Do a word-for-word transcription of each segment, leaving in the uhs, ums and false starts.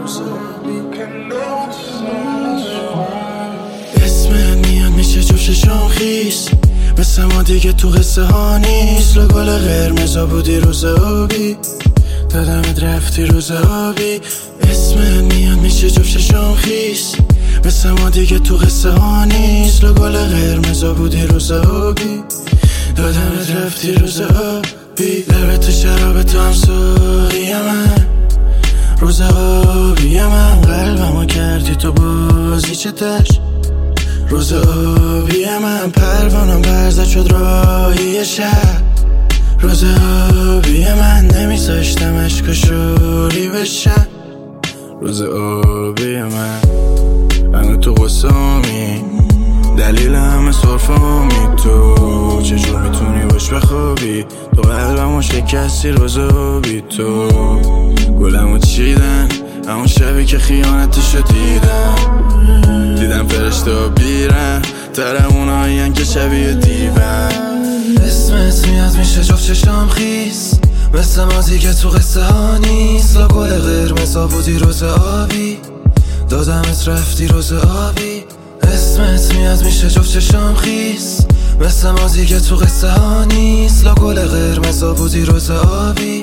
اسمت میاد میشه جفت شام خیس، مثل ما دیگه تو قصه ها نیست. لگل قرمزا بودی روز آبی، دادمت رفتی روز آبی. اسمت میاد میشه جفت شام خیس، مثل ما دیگه تو قصه ها نیست. لگل قرمزا بودی روز آبی، دادمت رفتی روز آبی. لبت تو شراب تو هم ساقی من، روز آبی من. قلبمو کردی تو بازی چتش، روز آبی من. پروانم برزد شد راهی شب، روز آبی من. نمیذاشتم عشق شوری بشن، روز آبی من. هنو تو قسامی دلیل همه صرفامی، تو چجور میتونی باش بخوابی؟ تو قلبمو شکستی روز آبی. تو گلمو چیدن همون شبی که خیانتشو دیدم، دیدم فرشته بیرن ترمونایین که شبیه دیوان. اسمت میاد میشه جفت چشام خیس، مثل ما دیگه تو قصه ها نیست. لگل قرمزا بودی روز آبی، دادمت رفتی روز آبی. اسمت میاد میشه جفت چشام خیس، مثل ما دیگه تو قصه ها نیست. لگل قرمزا بودی روز آبی،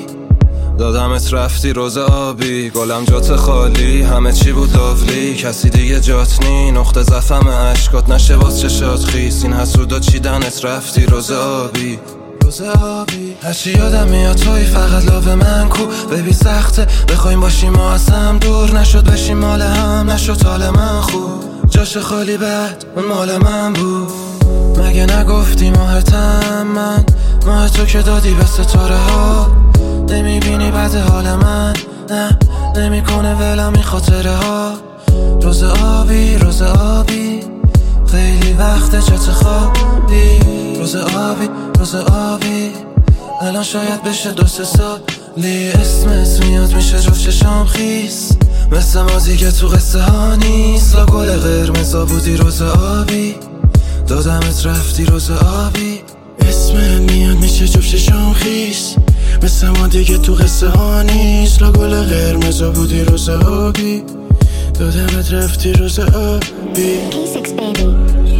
دادمت رفتی روز آبی. گلم جات خالی، همه چی بود لاولی، کسی دیگه جات نی. نقطه ضعفم عشقات نشه باز چشات خیس، این حسودا چیدنت رفتی روز آبی، روز آبی. هرچی یادم میاد توی فقط لاو من کو. ببین سخته بخوایم باشیم ما از هم دور، نشد بشیم مال هم، نشد حال من خوب. جاش خالی بعد اون مال من بود، مگه نگفتی ماه تمن؟ ماه تو که دادی به ستاره ها، نمیبینی بعد حال من؟ نه نمیکنه ولم این خاطره ها. روز آبی روز آبی، خیلی وقت جات خوابی. روز آبی روز آبی، الان شاید بشه دو سه سالی. اسمت میاد میشه جفت چشام خیس، مثل ما دیگه تو قصه ها نیست. لگل قرمزا بودی روز آبی، دادمت رفتی روز آبی. اسمت میاد میشه جفت چشام خیس، مثل ما دیگه تو قصه ها نیست. لگل قرمزا بودی روز آبی، دادمت رفتی روز آبی. K six baby.